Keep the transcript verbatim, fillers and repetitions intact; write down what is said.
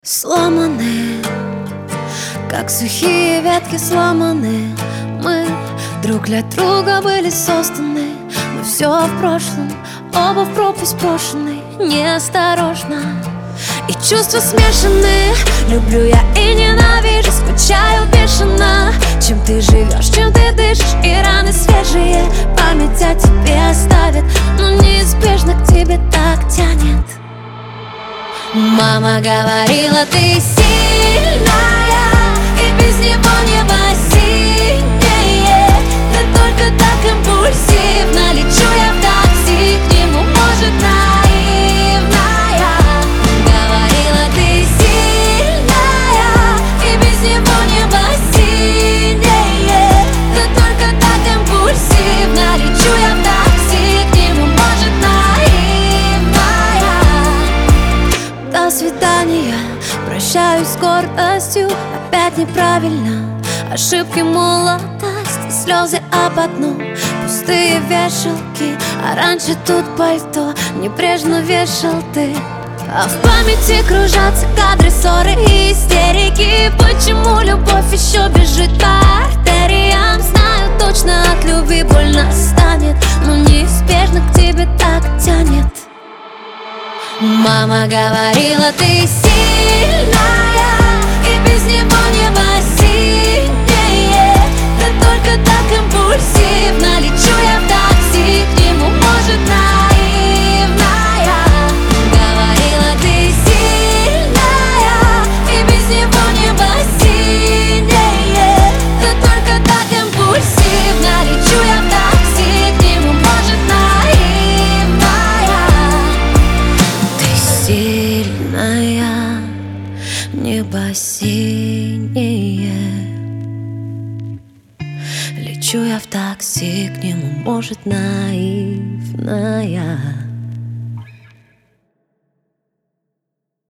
Сломаны, как сухие ветки сломаны. Мы друг для друга были созданы, но все в прошлом, оба в пропасть брошены. Неосторожно, и чувства смешаны. Люблю я и ненавижу, скучаю бешено. Чем ты живешь, чем ты дышишь, и раны свежие память о тебе оставит, но неизбежно к тебе так тянет. Мама говорила, ты сильная, и без него небо синее. Ты только так импульсивно, лечу я в такси к нему, может, наивная. Говорила, ты сильная, и без него небо синее. Ты только так импульсивно, лечу я в такси к нему, может, наивная. До свидания, прощаюсь с гордостью. Опять неправильно, ошибки молодости, слезы об одном, пустые вешалки. А раньше тут пальто небрежно вешал ты. А в памяти кружатся кадры, ссоры и истерики. Почему любовь еще бежит по артериям? Знаю точно, от любви больно станет, но неизбежно к тебе так тянет. Мама говорила, ты сильная, и без него небо синее. Ты только так импульсивно, лечу я в такси к нему, может, наивная. Говорила, ты сильная, и без него небо синее. Ты только так импульсивно, лечу я в такси к нему, может, наивная. Сильная, небо синее. Лечу я в такси к нему, может, наивная.